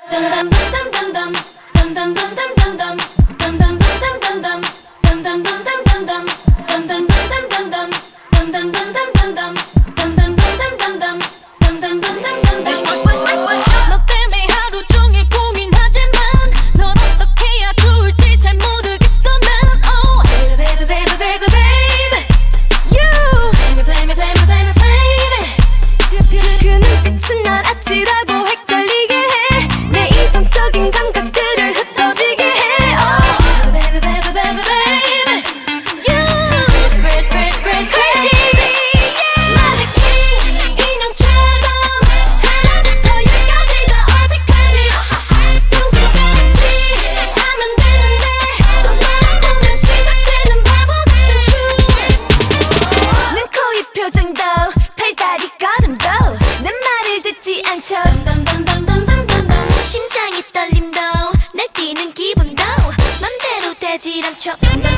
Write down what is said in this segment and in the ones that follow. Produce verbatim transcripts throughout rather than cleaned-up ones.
심장이 떨림도 날 뛰는 기분도 맘대로 되질 않죠.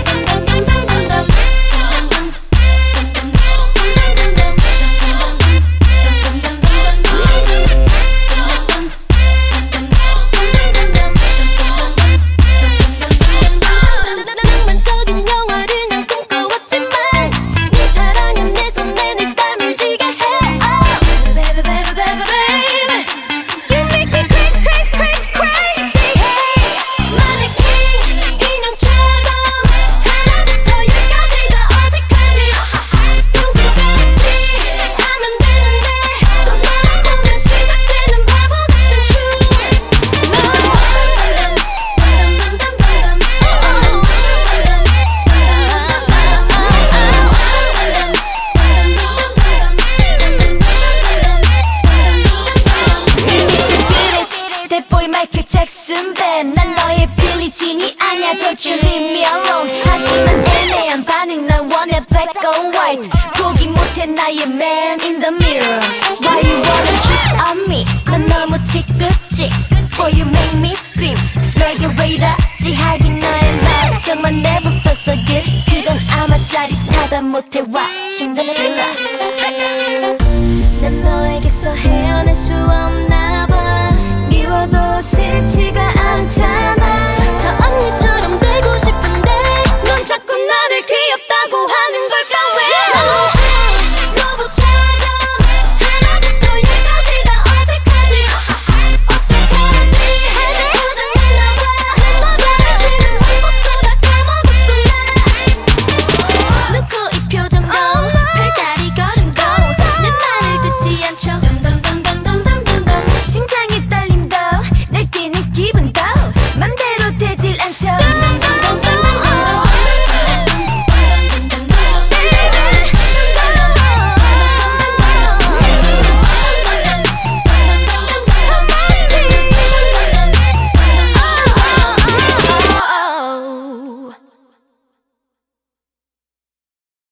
낭만적인 영화를 난 꿈꿔왔지만 네 사랑은 내 손에 땀을 지게 해. Oh, baby, baby, baby, baby, you make me crazy, crazy, crazy, crazy. Hey, 마네킹 인형처럼 하나부터 열까지 다 어색하지. 평소같이 하면 되는데 또 나랑 보면 시작되는 바보 같은 춤. That boy 마이클 잭슨 밴. 난 너의 빌리진이 아냐. Don't you leave me alone. 하지만 애매한 반응 난 원해 black or white. 포기 못해 나의 man in the mirror. Why you wanna cheat on me? 난 너무 지긋지. Boy you make me scream. 내게 왜 이러지 하긴 너의 love 정말 never felt so good. 그건 아마 짜릿하다 못해 watching the thriller. 난 너에게서 헤어날 수 없나